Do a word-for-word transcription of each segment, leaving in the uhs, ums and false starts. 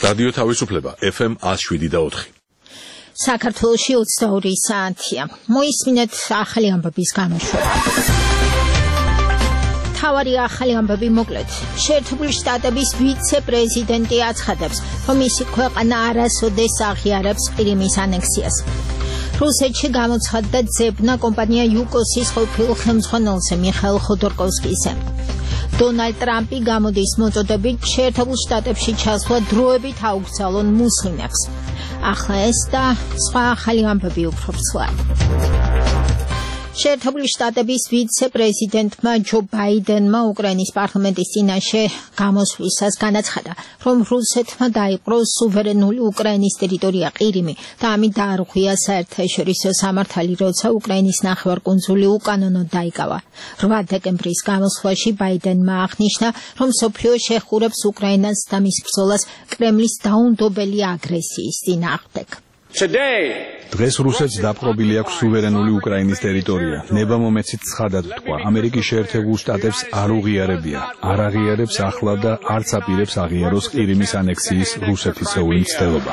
რადიო თავისუფლება F M one oh seven და four. საქართველოში ოცდაორი საათია. მოისმინეთ ახალი ამბების გამოშვება. თავარი ახალი ამბები მოკლედ. შეერთებული შტატების ვიცე-პრეზიდენტი აცხადებს, რომ მისი ქვეყანა არასოდეს აღიარებს ყირიმის ანექსიას. რუსეთში გამოცხადდა ძებნა კომპანია იუკოსის ყოფილ ხელმძღვანელზე მიხაილ ხოდორკოვსკიზე. დონალდ ტრამპი გამოდის მოწოდებით შეერთებულ შტატებში ჩასვლა დროებით აუგზავნონ მუსლიმებს. ახლა ეს და სხვა ახალი ამბები უფრო ცვლად. შეერთებული შტატების ვიცე-პრეზიდენტმა ჯო ბაიდენმა უკრაინის პარლამენტის წინაშე გამოსვლისას განაცხადა, რომ რუსეთმა დაიპყრო სუვერენული უკრაინის ტერიტორია ყირიმი და ამით დაარღვია საერთაშორისო სამართალი, როცა უკრაინის ნახევარკუნძული უკანონოდ დაიკავა. რვა დეკემბრის გამოსვლაში ბაიდენმა აღნიშნა, რომ მსოფლიო შეხურებს უკრაინას და მის ბრძოლას კრემლის დაუნდობელი აგრესიის წინააღმდეგ. დღეს რუსეთს დაპყრობილი აქვს სუვერენული უკრაინის ტერიტორია. ნებამომეცით ცხადად თქვა, ამერიკის შეერთებულ შტატებს არ უღიარებია, არ აღიარებს ახლა და არც აპირებს აღიაროს ყირიმის ანექსიის რუსეთისეული მცდელობა.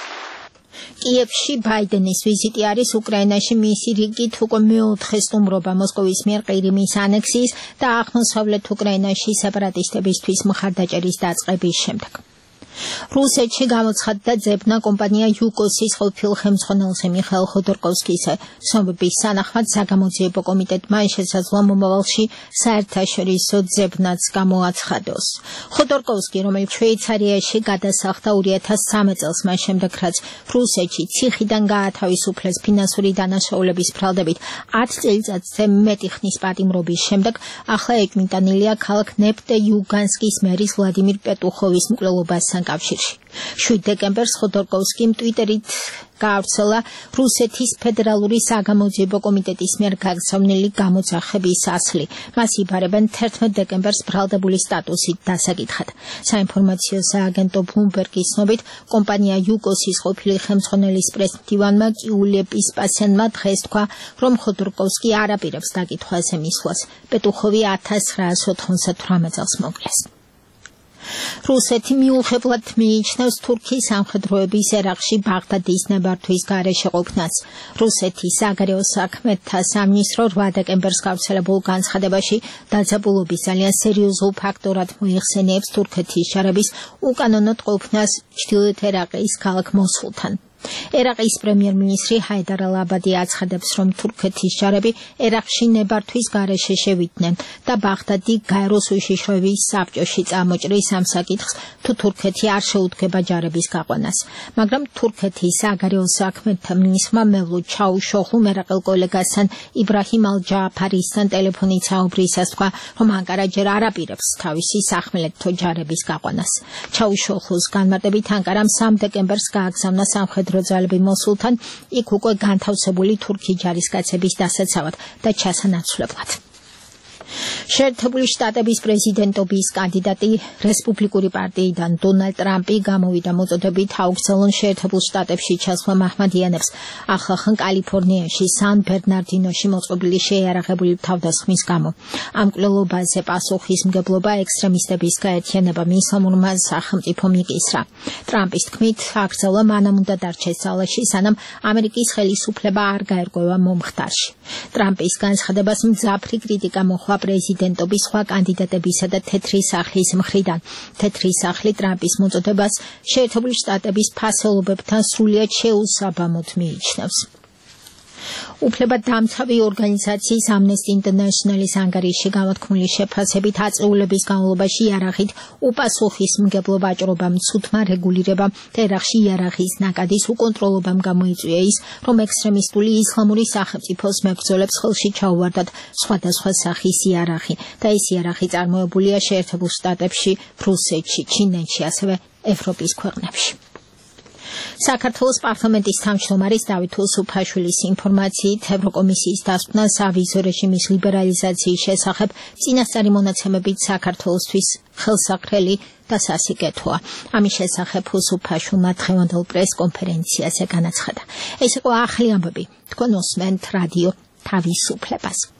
კიევში ბაიდენის ვიზიტი არის უკრაინაში მისი რიგით უკვე მეოთხე სტუმრობა მოსკოვის მიერ ყირიმის ანექსიის და აღმოსავლეთ უკრაინაში სეპარატისტებისთვის მხარდაჭერის დაწყების შემდეგ. რუსეთში გამოცხადდა ძებნა კომპანია იუკოსის ყოფილ ხელმძღვანელზე მიხაილ ხოდორკოვსკიზე. ცნობების თანახმად საგამოძიებო კომიტეტმა შესაძლოა მომავალში საერთაშორისო ძებნაც გამოაცხადოს. ხოდორკოვსკი, რომელიც შვეიცარიაში გადასახლდა ორი ათას სამი წელს მას შემდეგ, რაც რუსეთში ციხიდან გაათავისუფლეს ფინანსური დანაშაულების ბრალდებით ათ წელიწადზე მეტი ხნის პატიმრობის შემდეგ, ახლა ეკმიტანილია ქალაქ ნეფტე-იუგანსკის მერის ვლადიმირ პეტუხოვის მკვლელობასთან კავშირში. შვიდ დეკემბერს ხოდორკოვსკიმ ტვიტერით გაავრცელა რუსეთის ფედერალური საგამოძიებო კომიტეტის მიერ გაგზავნილი გამოძახების ასლი. მას იბარებენ თერთმეტ დეკემბერს ბრალდებული სტატუსით დასაკითხად. საინფორმაციო სააგენტო ბლუმბერგის ცნობით, კომპანია იუკოსის ყოფილი ხელმძღვანელის პრეს-მდივანმა კიულე პასპასიანმა დღეს თქვა, რომ ხოდორკოვსკი არ აპირებს დაკითხვაზე მისვლას. პეტუხოვი ათას ცხრაასი ოთხმოცდათვრამეტ წელს მოკლეს. რუსეთი მიუხედავად მიიჩნევს თურქიის სამხედროების ერაყში ბაღდადის ნებართვის გარეშე ყოფნას. რუსეთის საგარეო საქმეთა სამინისტრო რვა დეკემბერს გავრცელებულ განცხადებაში დაძაბულობის ძალიან სერიოზულ ფაქტორად მოიხსენიებს თურქეთის ჯარების უკანონოდ ყოფნას ჩრდილოეთ ერაყის ქალაქ მოსულთან. ერაყის პრემიერ-მინისტრი ჰაიდარ ალ-აბადი აცხადებს, რომ თურქეთის ჯარები ერაყში ნებართვის გარეშე შევიდნენ და ბაღდადი გაეროს უშიშროების საბჭოში წამოჭრის ამ საკითხს, თუ თურქეთი არ შეუდგება ჯარების გაყვანას. მაგრამ თურქეთის საგარეო საქმეთა მინისტრმა მევლუდ ჩაუშოხლუმ ერაყელ კოლეგასთან იბრაჰიმ ალ-ჯააფარისთან ტელეფონით საუბრისას თქვა, რომ ანკარა ჯერ არ აპირებს თავისი სახმელეთო ჯარების გაყვანას. ჩაუშოხლუს განმარტებით ანკარამ სამ დეკემბერს გააგზავნა სამხედრო ძალები მოსულთან, იქ უკვე განთავსებული თურქი ჯარისკაცების დასაცავად და ჩასანაცვლებლად. შეერთებული შტატების პრეზიდენტობის კანდიდატი რესპუბლიკური პარტიიდან დონალდ ტრამპი გამოვიდა მოწოდებით აუგზავნონ შეერთებულ შტატებში ჩასვლა მაჰმადიანებს. ახლახან კალიფორნიაში სან ბერნარდინოში მოწყობილი შეიარაღებული თავდასხმის გამო. ამ მკვლელობაზე პასუხისმგებლობა ექსტრემისტების გაერთიანება ისლამურმა სახელმწიფო მიკისრა. ტრამპის თქმით, აკრძალვა მანამ უნდა დარჩეს ძალაში, სანამ ამერიკის ხელისუფლება არ გაერკვევა მომხდარში. ტრამპის განცხადებას მძაფრი კრიტიკა მოჰყვა პრეზიდენტობის სხვა კანდიდატებისა და თეთრი სახლის მხრიდან. თეთრი სახლი ტრამპის მოწოდებას შეერთებული შტატების ფასეულობებთან სრულიად შეუსაბამოდ მიიჩნევს. უფლებადამცავი ორგანიზაციის ამნესტი ინტერნეშნალის ანგარიშში გამოთქმული შეფასებით აწეულების განმავლობაში იარაღით უპასუხისმგებლო ვაჭრობამ, ცუდმა რეგულირებამ და ერაყში იარაღის ნაკადის უკონტროლობამ გამოიწვია ის, რომ ექსტრემისტული ისლამური სახელმწიფოს მებრძოლებს ხელში ჩაუვარდათ სხვადასხვა სახის იარაღი და ეს იარაღი წარმოებულია შეერთებულ შტატებში, რუსეთში, ჩინეთში, ასევე ევროპის ქვეყნებში. საქართველოს პარლამენტის თავმჯდომარის დავით უსუფაშვილის ინფორმაციით, ევროკომისიის დასკვნა სავიზო რეჟიმის ლიბერალიზაციის შესახებ წინასწარი მონაცემებით საქართველოსთვის ხელსაყრელი და სასიკეთოა. ამის შესახებ უსუფაშვილმა დღევანდელ პრეს-კონფერენციაზე განაცხადა. ეს იყო ახალი ამბები. თქვენ უსმენთ რადიო თავისუფლებას.